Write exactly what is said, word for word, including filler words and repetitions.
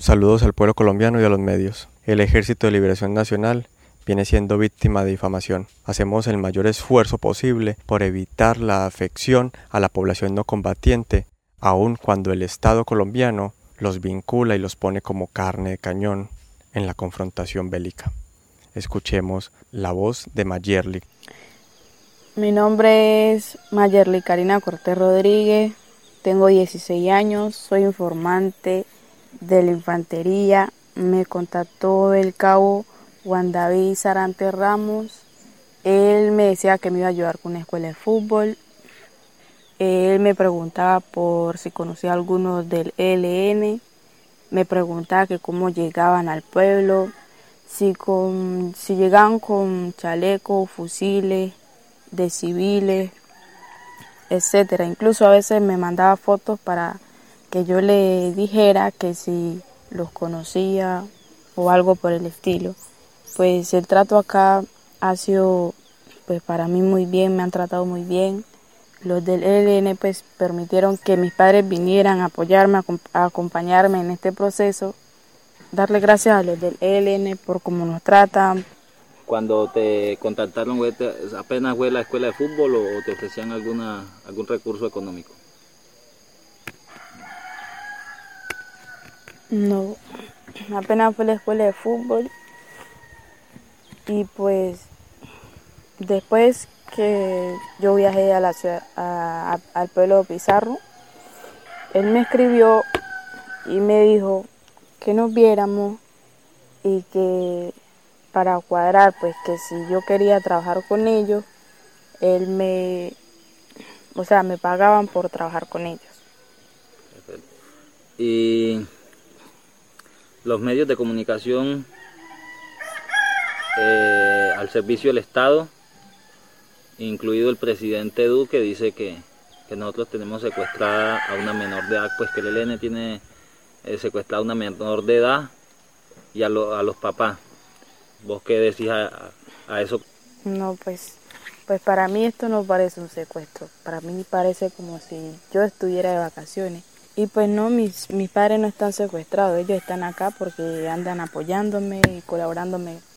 Saludos al pueblo colombiano y a los medios. El Ejército de Liberación Nacional viene siendo víctima de difamación. Hacemos el mayor esfuerzo posible por evitar la afección a la población no combatiente, aun cuando el Estado colombiano los vincula y los pone como carne de cañón en la confrontación bélica. Escuchemos la voz de Mayerly. Mi nombre es Mayerly Karina Cortés Rodríguez, tengo dieciséis años, soy informante de la infantería. Me contactó el cabo Juan David Sarante Ramos. Él me decía que me iba a ayudar con una escuela de fútbol. Él me preguntaba por si conocía a algunos del E L N. Me preguntaba que cómo llegaban al pueblo, si, con, si llegaban con chalecos, fusiles, de civiles, etcétera. Incluso a veces me mandaba fotos para que yo le dijera que si los conocía o algo por el estilo. Pues el trato acá ha sido pues para mí muy bien, me han tratado muy bien. Los del E L N pues permitieron que mis padres vinieran a apoyarme, a acompañarme en este proceso. Darle gracias a los del E L N por cómo nos tratan. Cuando te contactaron, ¿apenas fue la escuela de fútbol o te ofrecían alguna, algún recurso económico? No, apenas fue la escuela de fútbol y pues después que yo viajé a la ciudad, a, a, al pueblo de Pizarro, él me escribió y me dijo que nos viéramos y que para cuadrar, pues que si yo quería trabajar con ellos, él me, o sea, me pagaban por trabajar con ellos. Y los medios de comunicación eh, al servicio del Estado, incluido el presidente Duque, dice que, que nosotros tenemos secuestrada a una menor de edad, pues que el E L N tiene eh, secuestrada a una menor de edad y a, lo, a los papás. ¿Vos qué decís a, a eso? No, pues, pues para mí esto no parece un secuestro, para mí parece como si yo estuviera de vacaciones. Y pues no, mis, mis padres no están secuestrados, ellos están acá porque andan apoyándome y colaborándome